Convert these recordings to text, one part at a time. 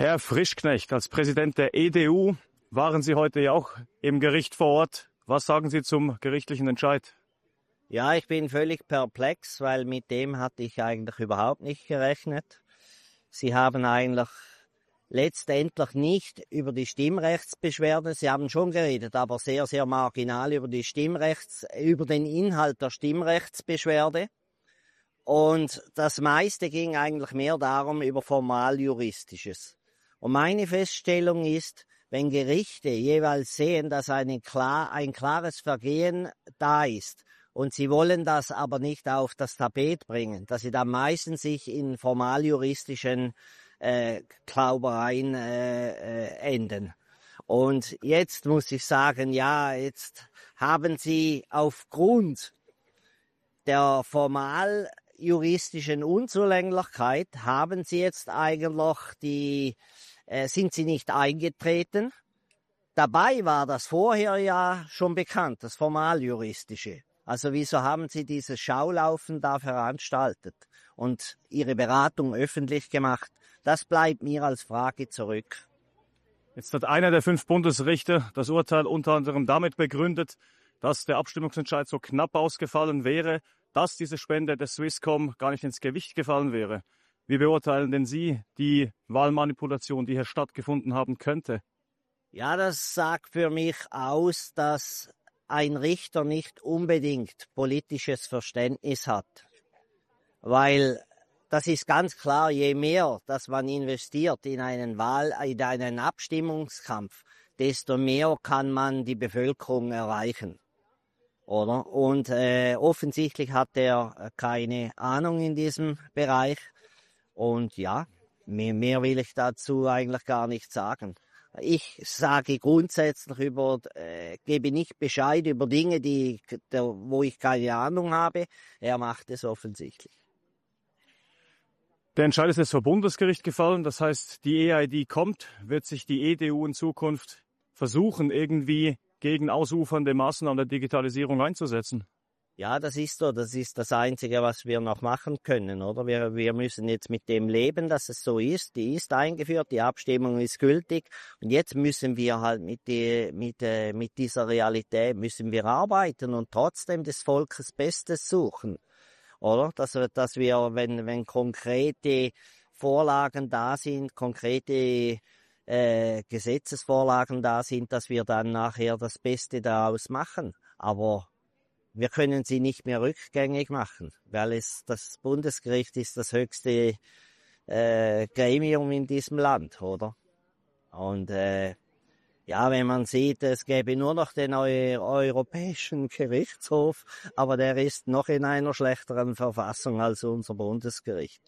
Herr Frischknecht, als Präsident der EDU waren Sie heute ja auch im Gericht vor Ort. Was sagen Sie zum gerichtlichen Entscheid? Ja, ich bin völlig perplex, weil mit dem hatte ich eigentlich überhaupt nicht gerechnet. Sie haben eigentlich letztendlich nicht über die Stimmrechtsbeschwerde, Sie haben schon geredet, aber sehr, sehr marginal über über den Inhalt der Stimmrechtsbeschwerde. Und das meiste ging eigentlich mehr darum über Formaljuristisches. Und meine Feststellung ist, wenn Gerichte jeweils sehen, dass ein klares Vergehen da ist und sie wollen das aber nicht auf das Tapet bringen, dass sie dann meistens sich in formaljuristischen Klaubereien enden. Und jetzt muss ich sagen, ja, jetzt haben sie aufgrund der formaljuristischen Unzulänglichkeit haben sie jetzt eigentlich sind sie nicht eingetreten. Dabei war das vorher ja schon bekannt, das formaljuristische. Also wieso haben Sie dieses Schaulaufen da veranstaltet und Ihre Beratung öffentlich gemacht? Das bleibt mir als Frage zurück. Jetzt hat einer der 5 Bundesrichter das Urteil unter anderem damit begründet, dass der Abstimmungsentscheid so knapp ausgefallen wäre, dass diese Spende der Swisscom gar nicht ins Gewicht gefallen wäre. Wie beurteilen denn Sie die Wahlmanipulation, die hier stattgefunden haben könnte? Ja, das sagt für mich aus, dass ein Richter nicht unbedingt politisches Verständnis hat. Weil das ist ganz klar, je mehr, dass man investiert in einen Abstimmungskampf, desto mehr kann man die Bevölkerung erreichen. Oder? Und offensichtlich hat er keine Ahnung in diesem Bereich. Und ja, mehr will ich dazu eigentlich gar nicht sagen. Ich sage grundsätzlich gebe nicht Bescheid über Dinge, wo ich keine Ahnung habe. Er macht es offensichtlich. Der Entscheid ist jetzt vor Bundesgericht gefallen. Das heißt, die EID kommt. Wird sich die EDU in Zukunft versuchen, irgendwie gegen ausufernde Maßnahmen der Digitalisierung einzusetzen? Ja, das ist so. Das ist das Einzige, was wir noch machen können, oder? Wir müssen jetzt mit dem leben, dass es so ist. Die ist eingeführt, die Abstimmung ist gültig. Und jetzt müssen wir halt mit dieser Realität müssen wir arbeiten und trotzdem des Volkes Bestes suchen, oder? Dass wir, wenn konkrete Vorlagen da sind, konkrete Gesetzesvorlagen da sind, dass wir dann nachher das Beste daraus machen. Aber wir können sie nicht mehr rückgängig machen, weil das Bundesgericht ist das höchste Gremium in diesem Land, oder? Und ja, wenn man sieht, es gäbe nur noch den Europäischen Gerichtshof, aber der ist noch in einer schlechteren Verfassung als unser Bundesgericht.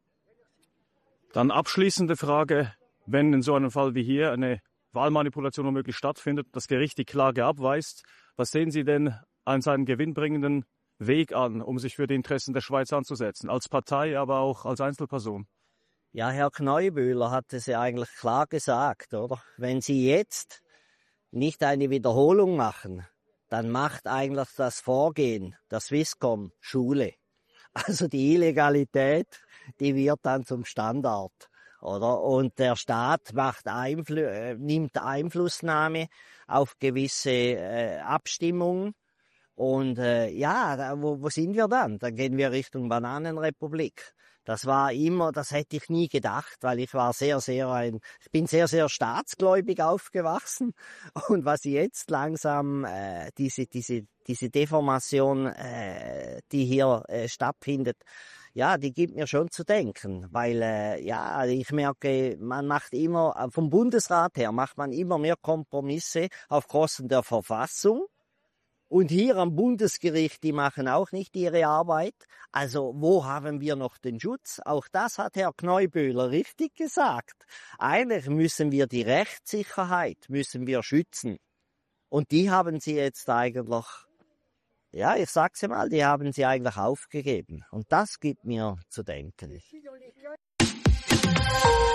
Dann abschließende Frage, wenn in so einem Fall wie hier eine Wahlmanipulation womöglich stattfindet, das Gericht die Klage abweist, was sehen Sie denn an seinen gewinnbringenden Weg an, um sich für die Interessen der Schweiz anzusetzen, als Partei, aber auch als Einzelperson? Ja, Herr Kneubühler hat es ja eigentlich klar gesagt, oder? Wenn Sie jetzt nicht eine Wiederholung machen, dann macht eigentlich das Vorgehen der Swisscom Schule. Also die Illegalität, die wird dann zum Standard, oder? Und der Staat nimmt Einflussnahme auf gewisse Abstimmungen. Und ja, wo sind wir dann? Dann gehen wir Richtung Bananenrepublik. Das hätte ich nie gedacht, weil ich war ich bin sehr, sehr staatsgläubig aufgewachsen. Und was jetzt langsam, diese Deformation, die hier stattfindet, ja, die gibt mir schon zu denken, weil, ja, ich merke, man macht immer, vom Bundesrat her macht man immer mehr Kompromisse auf Kosten der Verfassung. Und hier am Bundesgericht, die machen auch nicht ihre Arbeit. Also wo haben wir noch den Schutz? Auch das hat Herr Kneubühler richtig gesagt. Eigentlich müssen wir die Rechtssicherheit schützen. Und die haben sie jetzt eigentlich, ja, ich sag's mal, die haben sie eigentlich aufgegeben. Und das gibt mir zu denken.